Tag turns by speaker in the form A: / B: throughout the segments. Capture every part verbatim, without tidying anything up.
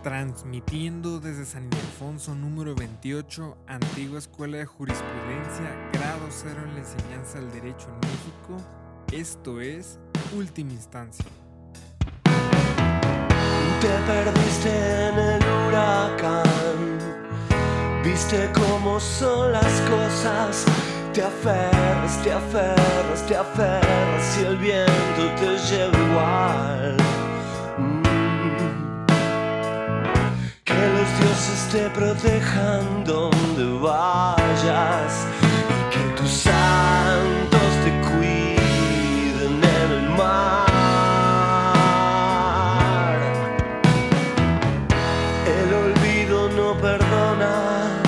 A: Transmitiendo desde San Ildefonso número veintiocho, antigua Escuela de Jurisprudencia, grado cero en la enseñanza del derecho en México, esto es Última Instancia.
B: Te perdiste en el huracán, viste cómo son las cosas, te aferras, te aferras, te aferras y el viento te lleva igual. Que los dioses te protejan donde vayas y que tus santos te cuiden en el mar. El olvido no perdona,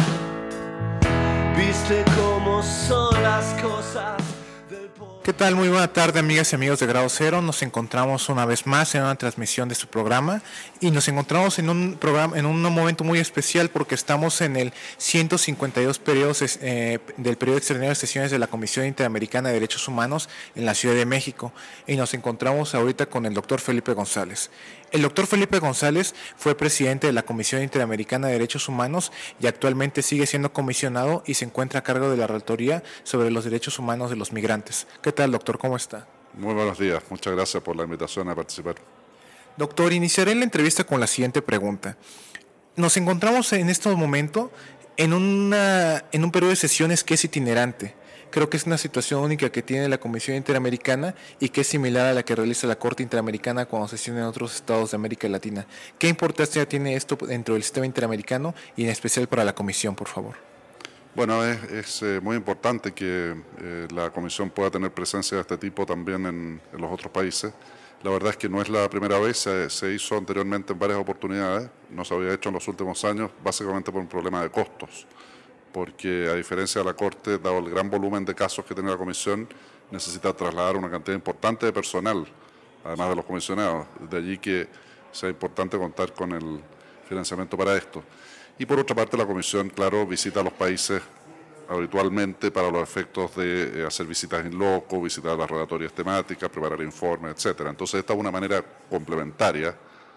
B: viste cómo son las cosas.
C: ¿Qué tal? Muy buena tarde, amigas y amigos de Grado Cero. Nos encontramos una vez más en una transmisión de su programa y nos encontramos en un programa, en un momento muy especial porque estamos en el ciento cincuenta y dos periodos eh, del periodo extraordinario de sesiones de la Comisión Interamericana de Derechos Humanos en la Ciudad de México y nos encontramos ahorita con el doctor Felipe González. El doctor Felipe González fue presidente de la Comisión Interamericana de Derechos Humanos y actualmente sigue siendo comisionado y se encuentra a cargo de la Relatoría sobre los Derechos Humanos de los Migrantes. ¿Qué tal, doctor? ¿Cómo está?
D: Muy buenos días. Muchas gracias por la invitación a participar.
C: Doctor, iniciaré la entrevista con la siguiente pregunta. Nos encontramos en este momento en, una, en un periodo de sesiones que es itinerante. Creo que es una situación única que tiene la Comisión Interamericana y que es similar a la que realiza la Corte Interamericana cuando sesiona en otros estados de América Latina. ¿Qué importancia tiene esto dentro del sistema interamericano y en especial para la Comisión, por favor?
D: Bueno, es, es eh, muy importante que eh, la Comisión pueda tener presencia de este tipo también en, en los otros países. La verdad es que no es la primera vez, se, se hizo anteriormente en varias oportunidades, no se había hecho en los últimos años, básicamente por un problema de costos, porque a diferencia de la Corte, dado el gran volumen de casos que tiene la Comisión, necesita trasladar una cantidad importante de personal, además de los comisionados. De allí que sea importante contar con el financiamiento para esto. Y por otra parte, la Comisión, claro, visita a los países habitualmente para los efectos de eh, hacer visitas in loco, visitar las relatorias temáticas, preparar informes, etcétera. Entonces, esta es una manera complementaria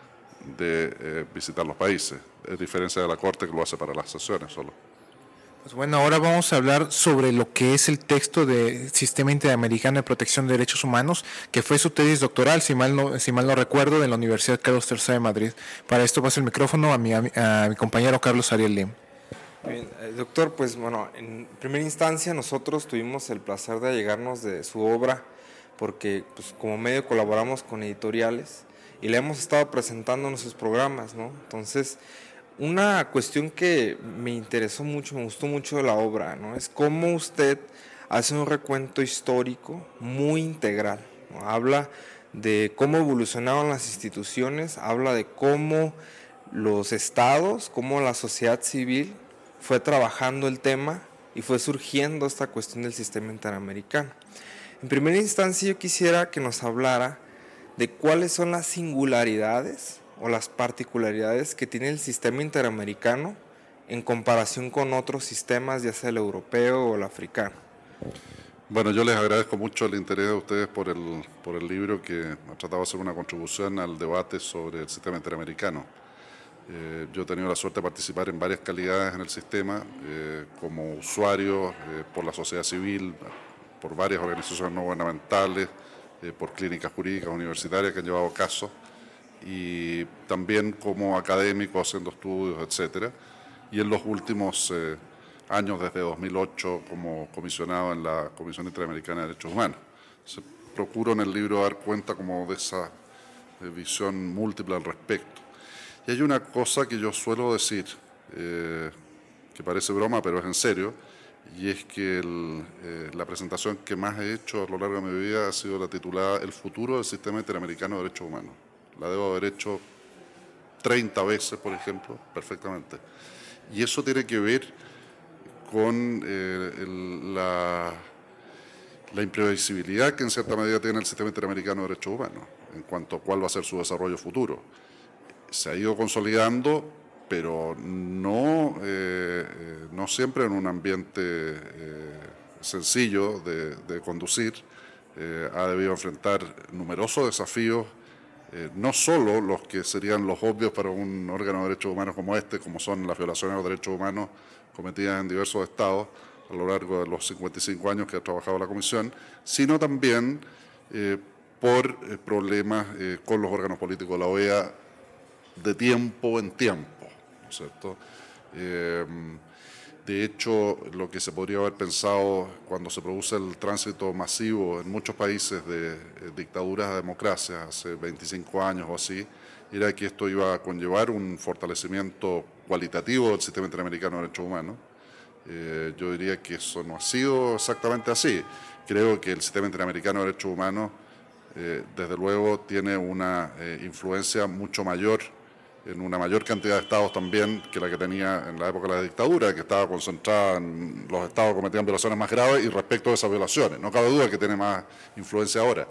D: de eh, visitar los países, a diferencia de la Corte que lo hace para las sesiones solo.
C: Pues bueno, ahora vamos a hablar sobre lo que es el texto del Sistema Interamericano de Protección de Derechos Humanos, que fue su tesis doctoral, si mal no, si mal no recuerdo, de la Universidad Carlos tercero de Madrid. Para esto paso el micrófono a mi, a mi compañero Carlos Ariel Lim.
A: Bien, eh, doctor, pues bueno, en primera instancia nosotros tuvimos el placer de allegarnos de su obra, porque pues, como medio colaboramos con editoriales y le hemos estado presentando en nuestros programas, ¿no? Entonces, una cuestión que me interesó mucho, me gustó mucho de la obra, ¿no? Es cómo usted hace un recuento histórico muy integral, ¿no? Habla de cómo evolucionaron las instituciones, habla de cómo los estados, cómo la sociedad civil fue trabajando el tema y fue surgiendo esta cuestión del sistema interamericano. En primera instancia yo quisiera que nos hablara de cuáles son las singularidades o las particularidades que tiene el sistema interamericano en comparación con otros sistemas, ya sea el europeo o el africano.
D: Bueno, yo les agradezco mucho el interés de ustedes por el, por el libro que ha tratado de hacer una contribución al debate sobre el sistema interamericano. Eh, yo he tenido la suerte de participar en varias calidades en el sistema, eh, como usuario, eh, por la sociedad civil, por varias organizaciones no gubernamentales, eh, por clínicas jurídicas universitarias que han llevado casos, y también como académico haciendo estudios, etcétera. Y en los últimos eh, años, desde dos mil ocho, como comisionado en la Comisión Interamericana de Derechos Humanos. Se procuro en el libro dar cuenta como de esa eh, visión múltiple al respecto. Y hay una cosa que yo suelo decir, eh, que parece broma, pero es en serio, y es que el, eh, la presentación que más he hecho a lo largo de mi vida ha sido la titulada El futuro del sistema interamericano de derechos humanos. La debo haber hecho treinta veces, por ejemplo, perfectamente. Y eso tiene que ver con eh, el, la, la imprevisibilidad que en cierta medida tiene el sistema interamericano de derechos humanos en cuanto a cuál va a ser su desarrollo futuro. Se ha ido consolidando, pero no, eh, no siempre en un ambiente eh, sencillo de, de conducir. Eh, ha debido enfrentar numerosos desafíos eh, no solo los que serían los obvios para un órgano de derechos humanos como este, como son las violaciones a los derechos humanos cometidas en diversos estados a lo largo de los cincuenta y cinco años que ha trabajado la Comisión, sino también eh, por eh, problemas eh, con los órganos políticos de la O E A de tiempo en tiempo, ¿no es cierto? Eh, de hecho, lo que se podría haber pensado cuando se produce el tránsito masivo en muchos países de eh, dictaduras a democracias hace veinticinco años o así, era que esto iba a conllevar un fortalecimiento cualitativo del sistema interamericano de derechos humanos. Eh, yo diría que eso no ha sido exactamente así. Creo que el sistema interamericano de derechos humanos, eh, desde luego, tiene una eh, influencia mucho mayor en una mayor cantidad de estados también que la que tenía en la época de la dictadura, que estaba concentrada en los estados que cometían violaciones más graves y respecto a esas violaciones. No cabe duda que tiene más influencia ahora.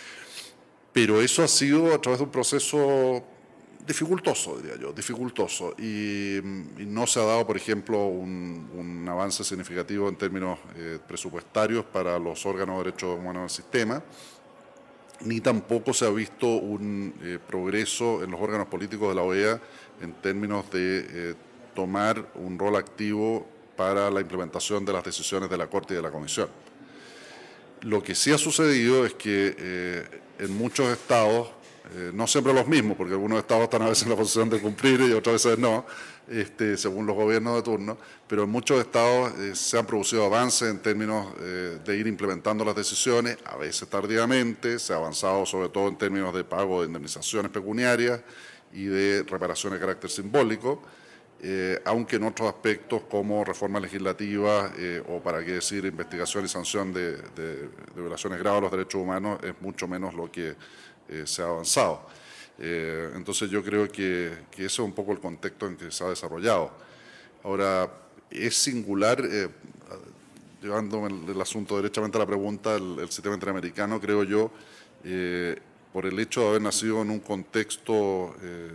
D: Pero eso ha sido a través de un proceso dificultoso, diría yo, dificultoso. Y, y no se ha dado, por ejemplo, un, un avance significativo en términos eh, presupuestarios para los órganos de derechos humanos del sistema, ni tampoco se ha visto un eh, progreso en los órganos políticos de la O E A en términos de eh, tomar un rol activo para la implementación de las decisiones de la Corte y de la Comisión. Lo que sí ha sucedido es que eh, en muchos estados, eh, no siempre los mismos, porque algunos estados están a veces en la posición de cumplir y otras veces no, este, según los gobiernos de turno, pero en muchos estados eh, se han producido avances en términos eh, de ir implementando las decisiones, a veces tardíamente, se ha avanzado sobre todo en términos de pago de indemnizaciones pecuniarias y de reparaciones de carácter simbólico, eh, aunque en otros aspectos como reforma legislativa eh, o para qué decir investigación y sanción de, de, de violaciones graves a los derechos humanos es mucho menos lo que eh, se ha avanzado. Eh, entonces yo creo que, que ese es un poco el contexto en que se ha desarrollado. Ahora, es singular, eh, llevándome el, el asunto derechamente a la pregunta, el, el sistema interamericano, creo yo, eh, por el hecho de haber nacido en un contexto eh,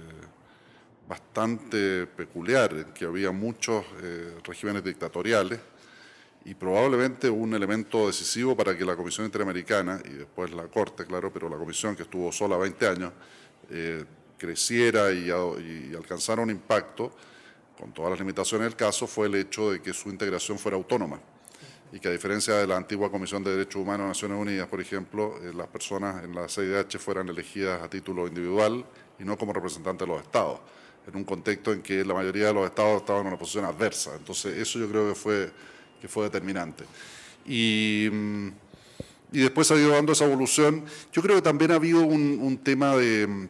D: bastante peculiar, en que había muchos eh, regímenes dictatoriales, y probablemente un elemento decisivo para que la Comisión Interamericana, y después la Corte, claro, pero la Comisión que estuvo sola veinte años, eh, creciera y, y alcanzara un impacto, con todas las limitaciones del caso, fue el hecho de que su integración fuera autónoma y que a diferencia de la antigua Comisión de Derechos Humanos de Naciones Unidas, por ejemplo, eh, las personas en la C I D H fueran elegidas a título individual y no como representantes de los estados, en un contexto en que la mayoría de los estados estaban en una posición adversa. Entonces eso yo creo que fue, que fue determinante. Y, y después ha ido dando esa evolución. Yo creo que también ha habido un, un tema de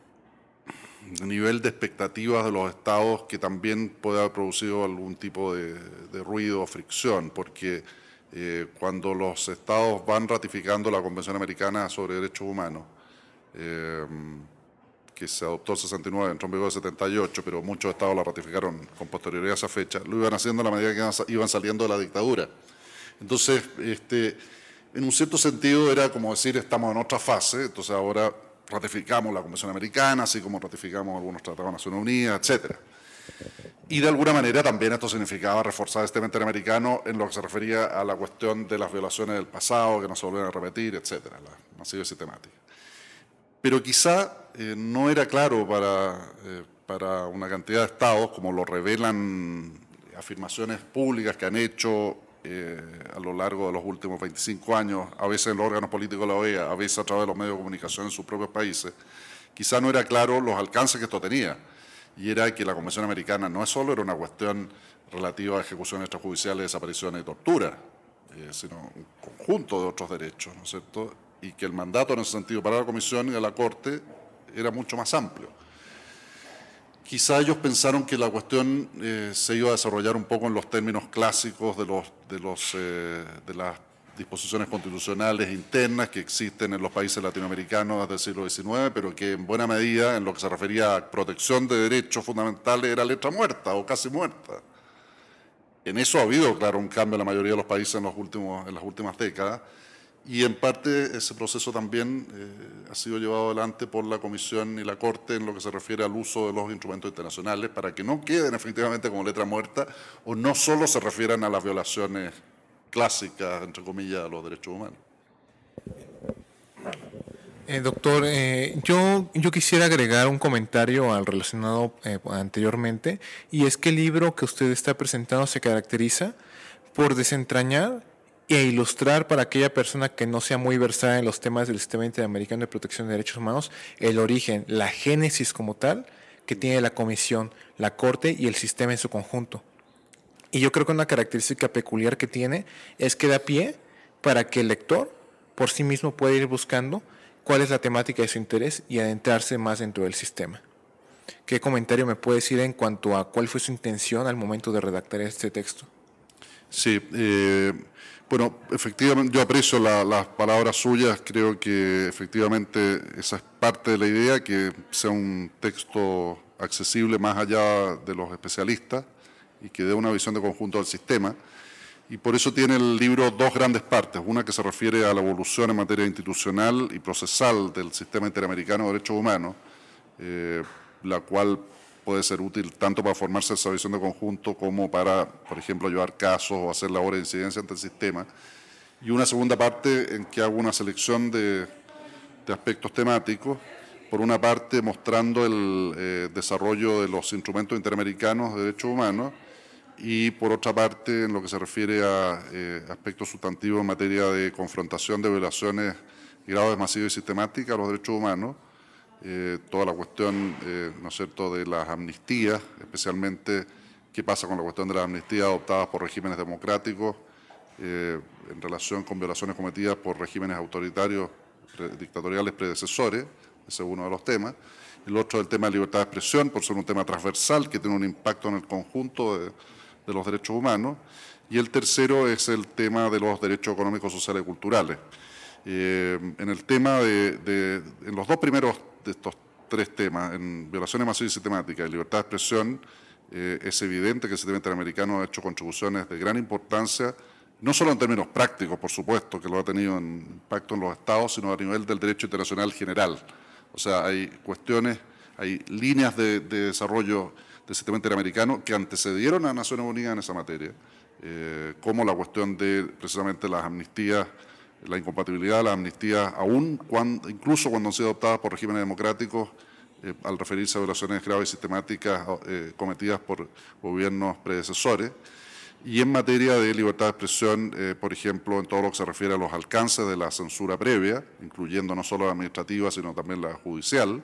D: nivel de expectativas de los estados que también puede haber producido algún tipo de, de ruido o fricción, porque eh, cuando los estados van ratificando la Convención Americana sobre Derechos Humanos, eh, que se adoptó en sesenta y nueve, entró en vigor en setenta y ocho, pero muchos estados la ratificaron con posterioridad a esa fecha, lo iban haciendo a la medida que iban saliendo de la dictadura. Entonces, este, en un cierto sentido era como decir, estamos en otra fase, entonces ahora ratificamos la Convención Americana, así como ratificamos algunos tratados de Naciones Unidas, etcétera. Y de alguna manera también esto significaba reforzar el sistema interamericano en lo que se refería a la cuestión de las violaciones del pasado, que no se volvieran a repetir, etcétera, la masiva y sistemática. Pero quizá eh, no era claro para, eh, para una cantidad de estados, como lo revelan afirmaciones públicas que han hecho eh, a lo largo de los últimos veinticinco años, a veces en los órganos políticos de la O E A, a veces a través de los medios de comunicación en sus propios países, quizá no era claro los alcances que esto tenía. Y era que la Convención Americana no es solo era una cuestión relativa a ejecuciones extrajudiciales, desapariciones y tortura, eh, sino un conjunto de otros derechos, ¿no es cierto? Y que el mandato en ese sentido para la Comisión y de la Corte era mucho más amplio. Quizá ellos pensaron que la cuestión eh, se iba a desarrollar un poco en los términos clásicos de, los, de, los, eh, de las disposiciones constitucionales internas que existen en los países latinoamericanos desde el siglo diecinueve, pero que en buena medida, en lo que se refería a protección de derechos fundamentales, era letra muerta o casi muerta. En eso ha habido, claro, un cambio en la mayoría de los países en, los últimos, en las últimas décadas, y en parte ese proceso también eh, ha sido llevado adelante por la Comisión y la Corte en lo que se refiere al uso de los instrumentos internacionales para que no queden efectivamente como letra muerta o no solo se refieran a las violaciones clásicas, entre comillas, de los derechos humanos.
C: Eh, doctor, eh, yo, yo quisiera agregar un comentario al relacionado eh, anteriormente, y es que el libro que usted está presentando se caracteriza por desentrañar e ilustrar para aquella persona que no sea muy versada en los temas del Sistema Interamericano de Protección de Derechos Humanos el origen, la génesis como tal que tiene la Comisión, la Corte y el sistema en su conjunto. Y yo creo que una característica peculiar que tiene es que da pie para que el lector por sí mismo pueda ir buscando cuál es la temática de su interés y adentrarse más dentro del sistema. ¿Qué comentario me puede decir en cuanto a cuál fue su intención al momento de redactar este texto?
D: Sí, eh, bueno, efectivamente yo aprecio la, las palabras suyas, creo que efectivamente esa es parte de la idea, que sea un texto accesible más allá de los especialistas y que dé una visión de conjunto del sistema. Y por eso tiene el libro dos grandes partes, una que se refiere a la evolución en materia institucional y procesal del sistema interamericano de derechos humanos, eh, la cual puede ser útil tanto para formarse esa visión de conjunto como para, por ejemplo, llevar casos o hacer labores de incidencia ante el sistema. Y una segunda parte en que hago una selección de, de aspectos temáticos, por una parte mostrando el eh, desarrollo de los instrumentos interamericanos de derechos humanos, y por otra parte en lo que se refiere a eh, aspectos sustantivos en materia de confrontación de violaciones graves, masivas y sistemáticas a los derechos humanos, eh, toda la cuestión, eh, ¿no es cierto?, de las amnistías, especialmente qué pasa con la cuestión de las amnistías adoptadas por regímenes democráticos eh, en relación con violaciones cometidas por regímenes autoritarios, pre dictatoriales predecesores. Ese es uno de los temas. El otro es el tema de libertad de expresión, por ser un tema transversal que tiene un impacto en el conjunto de de los derechos humanos, y el tercero es el tema de los derechos económicos, sociales y culturales. Eh, en el tema de, de, en los dos primeros de estos tres temas, en violaciones masivas y sistemáticas y libertad de expresión, eh, es evidente que el sistema interamericano ha hecho contribuciones de gran importancia, no solo en términos prácticos, por supuesto, que lo ha tenido en impacto en los estados, sino a nivel del derecho internacional general. O sea, hay cuestiones, hay líneas de, de desarrollo del sistema interamericano que antecedieron a Naciones Unidas en esa materia, eh, como la cuestión de precisamente las amnistías, la incompatibilidad de las amnistías, aún cuando, incluso cuando han sido adoptadas por regímenes democráticos, eh, al referirse a violaciones graves y sistemáticas eh, cometidas por gobiernos predecesores, y en materia de libertad de expresión, eh, por ejemplo, en todo lo que se refiere a los alcances de la censura previa, incluyendo no solo la administrativa, sino también la judicial,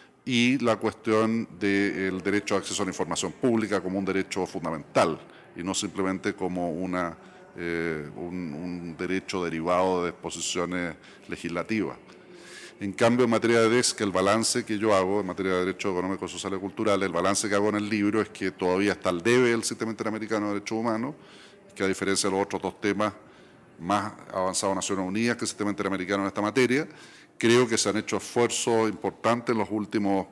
D: y la cuestión del derecho a acceso a la información pública como un derecho fundamental y no simplemente como una, eh, un, un derecho derivado de disposiciones legislativas. En cambio, en materia de D E S C, el balance que yo hago en materia de derechos económicos, sociales y culturales, el balance que hago en el libro es que todavía está al debe el sistema interamericano de derechos humanos, que a diferencia de los otros dos temas más avanzados en Naciones Unidas que el sistema interamericano en esta materia, creo que se han hecho esfuerzos importantes en los últimos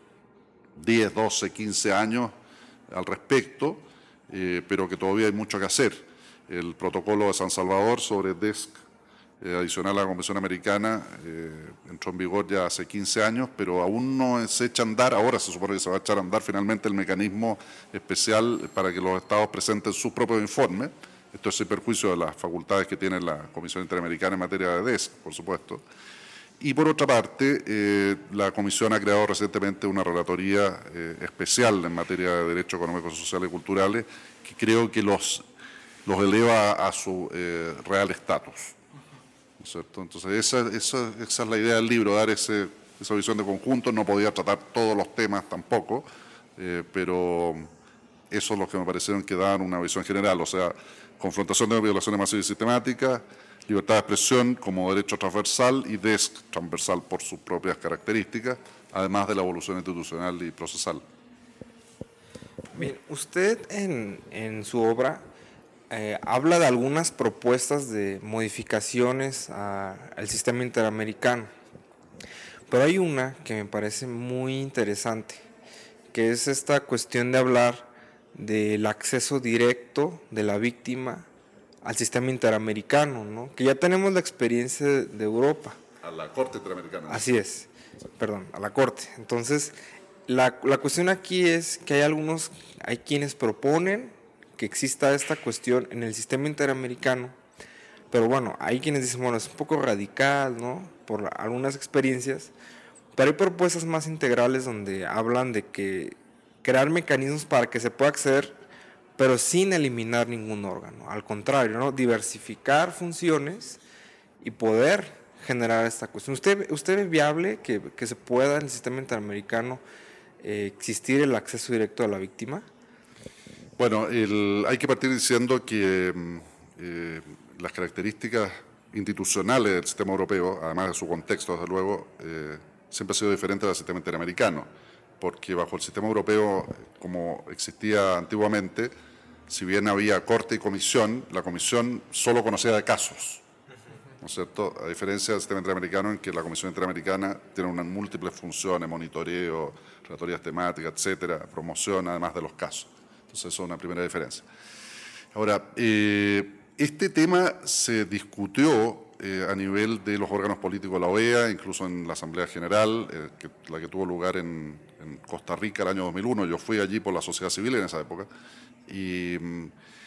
D: diez, doce, quince años al respecto, eh, pero que todavía hay mucho que hacer. El protocolo de San Salvador sobre D E S C, eh, adicional a la Convención Americana, eh, entró en vigor ya hace quince años, pero aún no se echa a andar, ahora se supone que se va a echar a andar finalmente el mecanismo especial para que los estados presenten sus propios informes. Esto es sin perjuicio de las facultades que tiene la Comisión Interamericana en materia de D E S C, por supuesto. Y por otra parte, eh, la Comisión ha creado recientemente una relatoría eh, especial en materia de derechos económicos, sociales y culturales, que creo que los, los eleva a su eh, real estatus. ¿No es cierto? Entonces, esa, esa, esa es la idea del libro, dar ese, esa visión de conjunto. No podía tratar todos los temas tampoco, eh, pero eso es lo que me parecieron que dan una visión general, o sea, confrontación de violaciones masivas y sistemáticas, libertad de expresión como derecho transversal y D E S C transversal por sus propias características, además de la evolución institucional y procesal.
A: Bien, usted en, en su obra eh, habla de algunas propuestas de modificaciones a, al sistema interamericano, pero hay una que me parece muy interesante, que es esta cuestión de hablar del acceso directo de la víctima al sistema interamericano, ¿no? Que ya tenemos la experiencia de, de Europa.
D: A la Corte Interamericana.
A: Así es, sí. Perdón, a la Corte. Entonces, la, la cuestión aquí es que hay algunos, hay quienes proponen que exista esta cuestión en el sistema interamericano, pero bueno, hay quienes dicen, bueno, es un poco radical, ¿no? Por algunas experiencias, pero hay propuestas más integrales donde hablan de que crear mecanismos para que se pueda acceder, pero sin eliminar ningún órgano, al contrario, ¿no? Diversificar funciones y poder generar esta cuestión. ¿Usted, usted ve viable que, que se pueda en el sistema interamericano eh, existir el acceso directo a la víctima?
D: Bueno, el, hay que partir diciendo que eh, las características institucionales del sistema europeo, además de su contexto, desde luego, eh, siempre ha sido diferente del sistema interamericano, porque bajo el sistema europeo, como existía antiguamente, si bien había corte y comisión, la comisión solo conocía de casos, ¿no es cierto? A diferencia del sistema interamericano, en que la Comisión Interamericana tiene unas múltiples funciones, monitoreo, relatorías temáticas, etcétera, promoción, además de los casos. Entonces, eso es una primera diferencia. Ahora, eh, este tema se discutió eh, a nivel de los órganos políticos de la O E A, incluso en la Asamblea General, eh, que, la que tuvo lugar en, en Costa Rica el año dos mil uno. Yo fui allí por la sociedad civil en esa época. Y mm,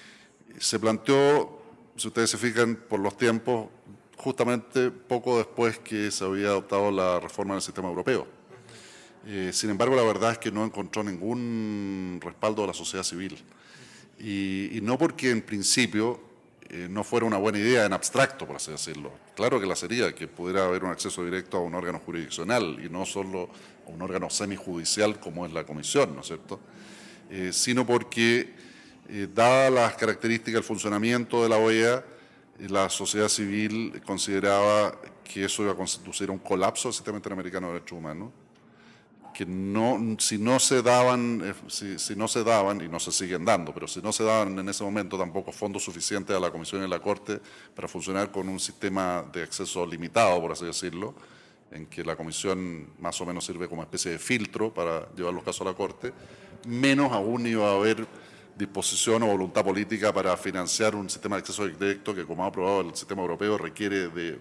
D: se planteó, si ustedes se fijan por los tiempos, justamente poco después que se había adoptado la reforma del sistema europeo. Eh, sin embargo, la verdad es que no encontró ningún respaldo de la sociedad civil. Y, y no porque en principio eh, no fuera una buena idea en abstracto, por así decirlo. Claro que la sería, que pudiera haber un acceso directo a un órgano jurisdiccional y no solo a un órgano semijudicial como es la Comisión, ¿no es cierto? Eh, sino porque, eh, dadas las características del funcionamiento de la O E A, la sociedad civil consideraba que eso iba a conducir a un colapso del sistema interamericano de derechos humanos, que no, si no se daban, eh, si, si no se daban, y no se siguen dando, pero si no se daban en ese momento tampoco fondos suficientes a la Comisión y a la Corte para funcionar con un sistema de acceso limitado, por así decirlo, en que la Comisión más o menos sirve como especie de filtro para llevar los casos a la Corte, menos aún iba a haber disposición o voluntad política para financiar un sistema de acceso directo que, como ha aprobado el sistema europeo, requiere de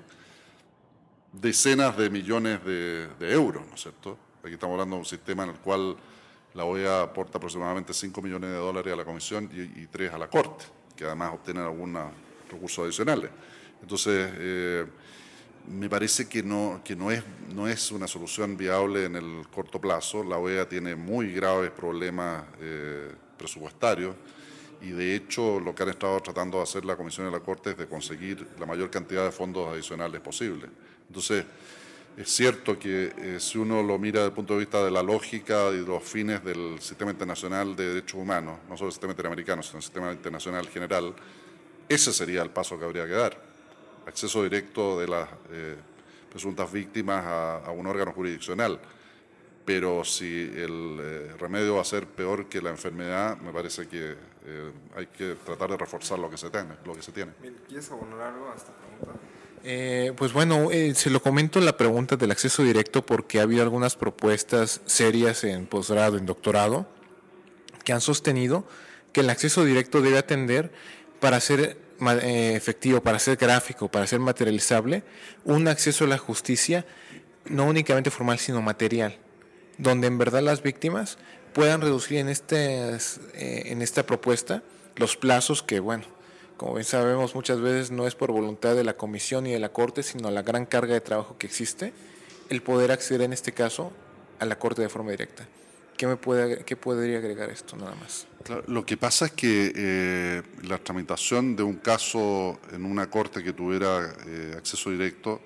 D: decenas de millones de, de euros, ¿no es cierto? Aquí estamos hablando de un sistema en el cual la O E A aporta aproximadamente cinco millones de dólares a la Comisión y, y tres a la Corte, que además obtienen algunos recursos adicionales. Entonces, eh, me parece que, no, que no, es, no es una solución viable en el corto plazo. La O E A tiene muy graves problemas eh, presupuestarios y, de hecho, lo que han estado tratando de hacer la Comisión y la Corte es de conseguir la mayor cantidad de fondos adicionales posible. Entonces, es cierto que eh, si uno lo mira desde el punto de vista de la lógica y de los fines del sistema internacional de derechos humanos, no solo el sistema interamericano, sino el sistema internacional general, ese sería el paso que habría que dar. Acceso directo de las eh, presuntas víctimas a, a un órgano jurisdiccional. Pero si el eh, remedio va a ser peor que la enfermedad, me parece que eh, hay que tratar de reforzar lo que se tiene. Lo que se tiene.
A: ¿Quieres abonar algo a esta pregunta?
C: Eh, pues bueno, eh, se lo comento la pregunta del acceso directo porque ha habido algunas propuestas serias en posgrado, en doctorado, que han sostenido que el acceso directo debe atender para ser eh, efectivo, para ser gráfico, para ser materializable, un acceso a la justicia no únicamente formal, sino material, donde en verdad las víctimas puedan reducir en, este, eh, en esta propuesta los plazos que, bueno, como bien sabemos, muchas veces no es por voluntad de la Comisión y de la Corte, sino la gran carga de trabajo que existe, el poder acceder en este caso a la Corte de forma directa. ¿Qué, me puede, qué podría agregar esto nada más?
D: Claro, lo que pasa es que eh, la tramitación de un caso en una Corte que tuviera eh, acceso directo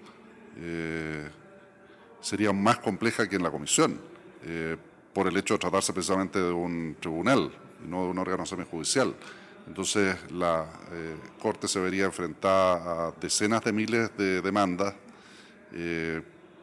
D: eh, sería más compleja que en la Comisión, eh, por el hecho de tratarse precisamente de un tribunal y no de un órgano semijudicial. Entonces, la eh, Corte se vería enfrentada a decenas de miles de demandas, eh,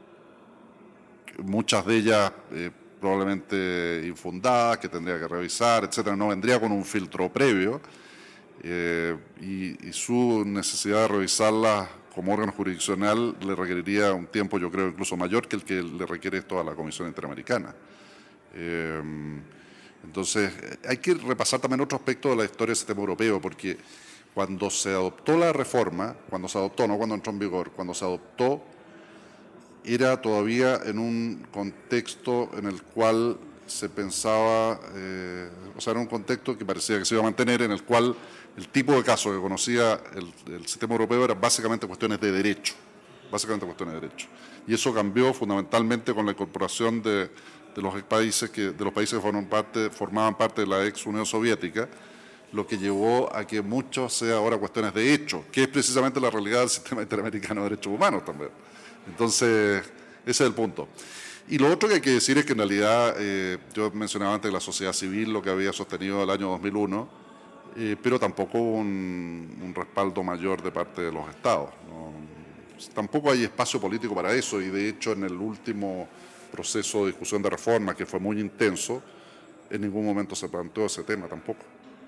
D: muchas de ellas eh, probablemente infundadas, que tendría que revisar, etcétera. No vendría con un filtro previo eh, y, y su necesidad de revisarlas como órgano jurisdiccional le requeriría un tiempo, yo creo, incluso mayor que el que le requiere esto a la Comisión Interamericana. Eh, Entonces, hay que repasar también otro aspecto de la historia del sistema europeo, porque cuando se adoptó la reforma, cuando se adoptó, no cuando entró en vigor, cuando se adoptó, era todavía en un contexto en el cual se pensaba, eh, o sea, era un contexto que parecía que se iba a mantener, en el cual el tipo de casos que conocía el, el sistema europeo eran básicamente cuestiones de derecho, básicamente cuestiones de derecho. Y eso cambió fundamentalmente con la incorporación de, de los países que de los países que forman parte, formaban parte de la ex Unión Soviética, lo que llevó a que mucho sea ahora cuestiones de hecho, que es precisamente la realidad del sistema interamericano de derechos humanos también. Entonces, ese es el punto. Y lo otro que hay que decir es que en realidad, eh, yo mencionaba antes la sociedad civil, lo que había sostenido el año dos mil uno, eh, pero tampoco un, un respaldo mayor de parte de los estados, ¿no? Tampoco hay espacio político para eso, y de hecho en el último proceso de discusión de reforma, que fue muy intenso, en ningún momento se planteó ese tema tampoco.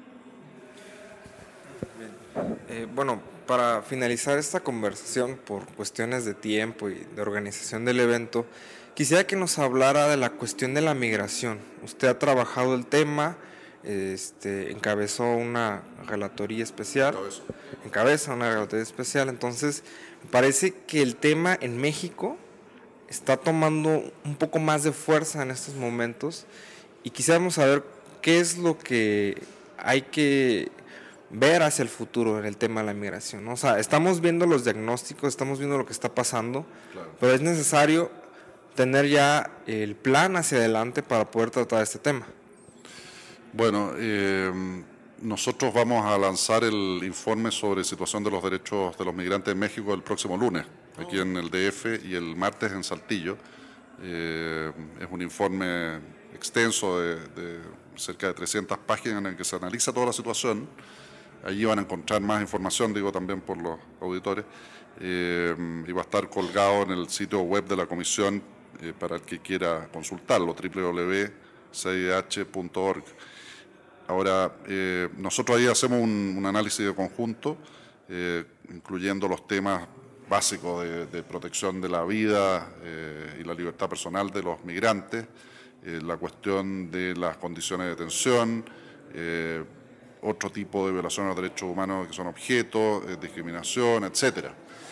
A: Eh, bueno, para finalizar esta conversación, por cuestiones de tiempo y de organización del evento, quisiera que nos hablara de la cuestión de la migración. Usted ha trabajado el tema, este, encabezó una relatoría especial,
D: Encabeza.
A: encabeza una relatoría especial, entonces me parece que el tema en México está tomando un poco más de fuerza en estos momentos, y quisiéramos saber qué es lo que hay que ver hacia el futuro en el tema de la migración, ¿no? O sea, estamos viendo los diagnósticos, estamos viendo lo que está pasando,
D: Claro.
A: pero es necesario tener ya el plan hacia adelante para poder tratar este tema.
D: Bueno, eh, nosotros vamos a lanzar el informe sobre situación de los derechos de los migrantes en México el próximo lunes, aquí en el D F, y el martes en Saltillo. Eh, es un informe extenso de, de cerca de trescientas páginas en el que se analiza toda la situación. Allí van a encontrar más información, digo también por los auditores, eh, y va a estar colgado en el sitio web de la comisión eh, para el que quiera consultarlo, doble u doble u doble u punto c i d h punto org. Ahora, eh, nosotros ahí hacemos un, un análisis de conjunto, eh, incluyendo los temas básicos de, de protección de la vida eh, y la libertad personal de los migrantes, eh, la cuestión de las condiciones de detención, eh, otro tipo de violaciones a los derechos humanos que son objetos, eh, discriminación, etcétera.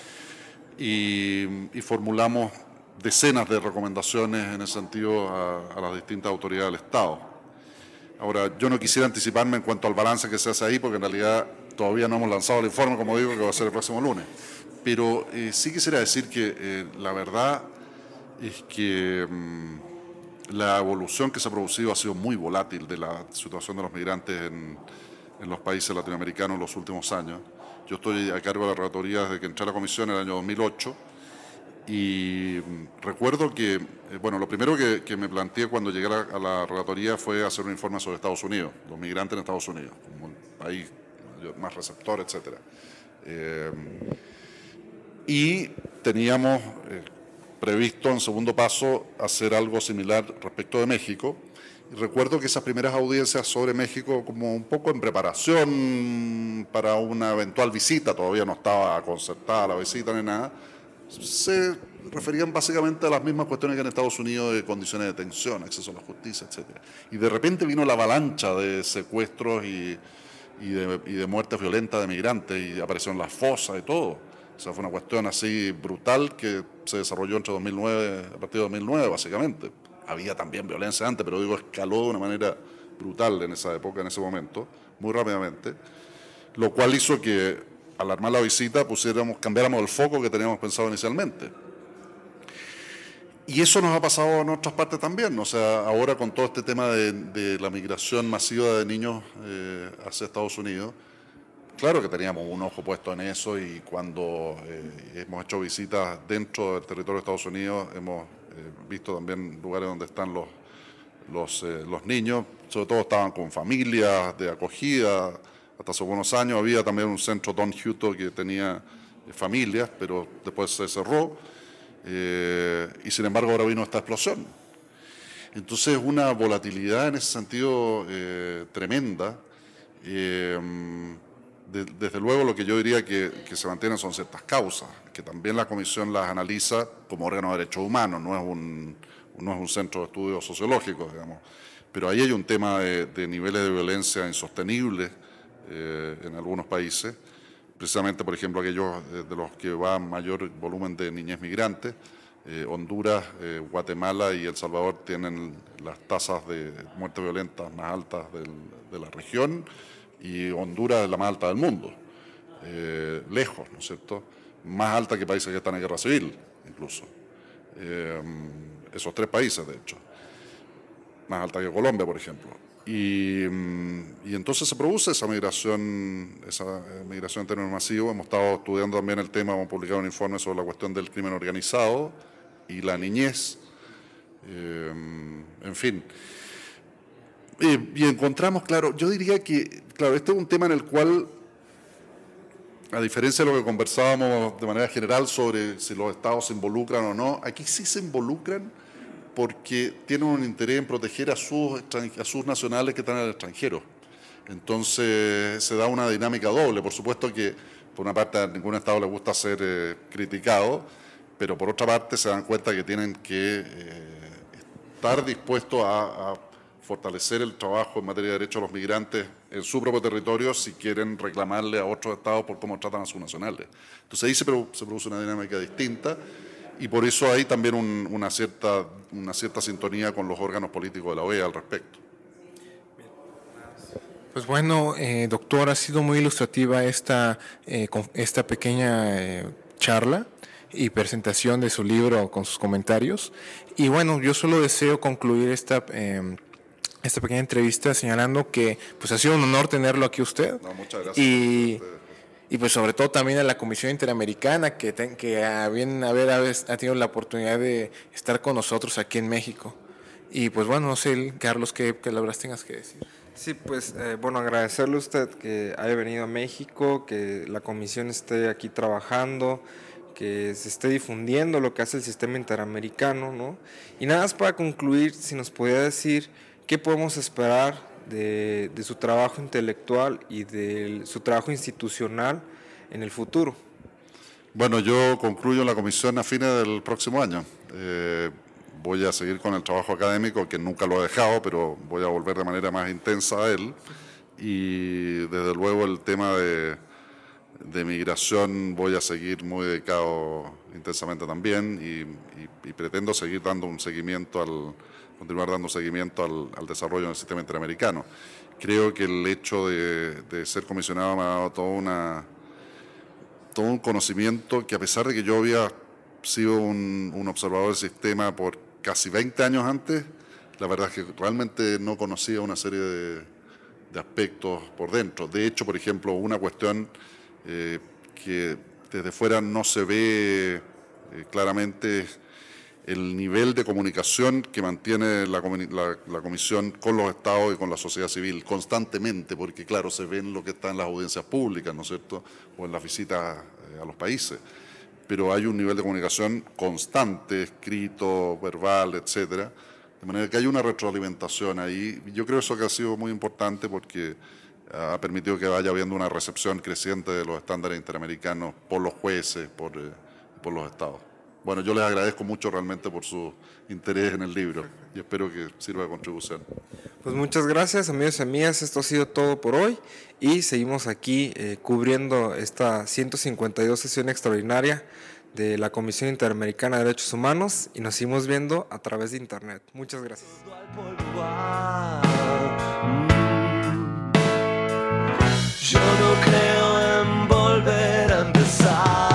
D: Y, y formulamos decenas de recomendaciones en ese sentido a, a las distintas autoridades del Estado. Ahora, yo no quisiera anticiparme en cuanto al balance que se hace ahí, porque en realidad todavía no hemos lanzado el informe, como digo, que va a ser el próximo lunes. Pero eh, sí quisiera decir que eh, la verdad es que mmm, la evolución que se ha producido ha sido muy volátil de la situación de los migrantes en, en los países latinoamericanos en los últimos años. Yo estoy a cargo de la relatoría desde que entré a la comisión en el año dos mil ocho, y recuerdo que, eh, bueno, lo primero que, que me planteé cuando llegué a la, a la relatoría fue hacer un informe sobre Estados Unidos, los migrantes en Estados Unidos, como el país más receptor, etcétera. Eh, y teníamos eh, previsto en segundo paso hacer algo similar respecto de México. Y recuerdo que esas primeras audiencias sobre México, como un poco en preparación para una eventual visita, todavía no estaba concertada la visita ni nada, se referían básicamente a las mismas cuestiones que en Estados Unidos, de condiciones de detención, acceso a la justicia, etcétera. Y de repente vino la avalancha de secuestros y, y, de, y de muertes violentas de migrantes, y aparecieron las fosas y todo. O sea, fue una cuestión así brutal que se desarrolló entre dos mil nueve, a partir de dos mil nueve básicamente. Había también violencia antes, pero digo, escaló de una manera brutal en esa época, en ese momento, muy rápidamente, lo cual hizo que al armar la visita pusiéramos, cambiáramos el foco que teníamos pensado inicialmente. Y eso nos ha pasado en otras partes también, o sea, ahora con todo este tema de, de la migración masiva de niños eh, hacia Estados Unidos, claro que teníamos un ojo puesto en eso, y cuando eh, hemos hecho visitas dentro del territorio de Estados Unidos, hemos eh, visto también lugares donde están los, los, eh, los niños, sobre todo estaban con familias de acogida. Hasta hace unos años había también un centro Don Hutto que tenía eh, familias, pero después se cerró, eh, y sin embargo ahora vino esta explosión. Entonces, una volatilidad en ese sentido eh, tremenda. Eh, de, desde luego, lo que yo diría que, que se mantienen son ciertas causas, que también la Comisión las analiza como órgano de derechos humanos, no es un, no es un centro de estudios sociológicos, digamos. Pero ahí hay un tema de, de niveles de violencia insostenibles eh, en algunos países, precisamente, por ejemplo, aquellos de los que va mayor volumen de niñez migrantes, Eh, Honduras, eh, Guatemala y El Salvador tienen las tasas de muerte violenta más altas del, de la región, y Honduras es la más alta del mundo, eh, lejos, ¿no es cierto? Más alta que países que están en guerra civil, incluso. Eh, esos tres países, de hecho. Más alta que Colombia, por ejemplo. Y, y entonces se produce esa migración, esa migración en términos masivos. Hemos estado estudiando también el tema, hemos publicado un informe sobre la cuestión del crimen organizado y la niñez, eh, en fin. Y, y encontramos, claro, yo diría que, claro, este es un tema en el cual, a diferencia de lo que conversábamos de manera general sobre si los estados se involucran o no, aquí sí se involucran porque tienen un interés en proteger a sus, a sus nacionales que están en el extranjero. Entonces se da una dinámica doble. Por supuesto que, por una parte, a ningún estado le gusta ser eh, criticado, pero por otra parte se dan cuenta que tienen que eh, estar dispuestos a, a fortalecer el trabajo en materia de derechos de los migrantes en su propio territorio si quieren reclamarle a otros estados por cómo tratan a sus nacionales. Entonces ahí se, produ se produce una dinámica distinta, y por eso hay también un, una, cierta, una cierta sintonía con los órganos políticos de la O E A al respecto.
C: Pues bueno, eh, doctor, ha sido muy ilustrativa esta, eh, esta pequeña eh, charla y presentación de su libro con sus comentarios. Y bueno, yo solo deseo concluir esta, eh, esta pequeña entrevista señalando que pues ha sido un honor tenerlo aquí usted.
D: No, muchas gracias.
C: Y, y pues sobre todo también a la Comisión Interamericana que, ten, que a bien haber ha tenido la oportunidad de estar con nosotros aquí en México. Y pues bueno, no sé, Carlos, qué palabras tengas que decir.
A: Sí, pues eh, bueno, agradecerle a usted que haya venido a México, que la comisión esté aquí trabajando, que se esté difundiendo lo que hace el sistema interamericano, ¿no? Y nada más para concluir, si nos podía decir qué podemos esperar de, de su trabajo intelectual y de su trabajo institucional en el futuro.
D: Bueno, yo concluyo la comisión a fines del próximo año. Eh, voy a seguir con el trabajo académico, que nunca lo he dejado, pero voy a volver de manera más intensa a él. Y desde luego el tema de, de migración voy a seguir muy dedicado intensamente también, y, y, y pretendo seguir dando un seguimiento al, continuar dando seguimiento al, al desarrollo del sistema interamericano. Creo que el hecho de, de ser comisionado me ha dado toda una, todo un conocimiento que, a pesar de que yo había sido un, un observador del sistema por casi veinte años antes, la verdad es que realmente no conocía una serie de, de aspectos por dentro. De hecho, por ejemplo, una cuestión eh, que desde fuera no se ve eh, claramente el nivel de comunicación que mantiene la, la, la Comisión con los estados y con la sociedad civil constantemente, porque claro, se ven lo que está en las audiencias públicas, ¿no es cierto?, o en las visitas eh, a los países. Pero hay un nivel de comunicación constante, escrito, verbal, etcétera, de manera que hay una retroalimentación ahí. Yo creo eso que ha sido muy importante porque ha permitido que vaya habiendo una recepción creciente de los estándares interamericanos por los jueces, por, eh, por los estados. Bueno, yo les agradezco mucho realmente por su interés en el libro y espero que sirva de contribución.
A: Pues muchas gracias, amigos y amigas. Esto ha sido todo por hoy y seguimos aquí eh, cubriendo esta ciento cincuenta y dos sesión extraordinaria de la Comisión Interamericana de Derechos Humanos y nos seguimos viendo a través de internet. Muchas gracias.
B: Yo no creo en volver a empezar.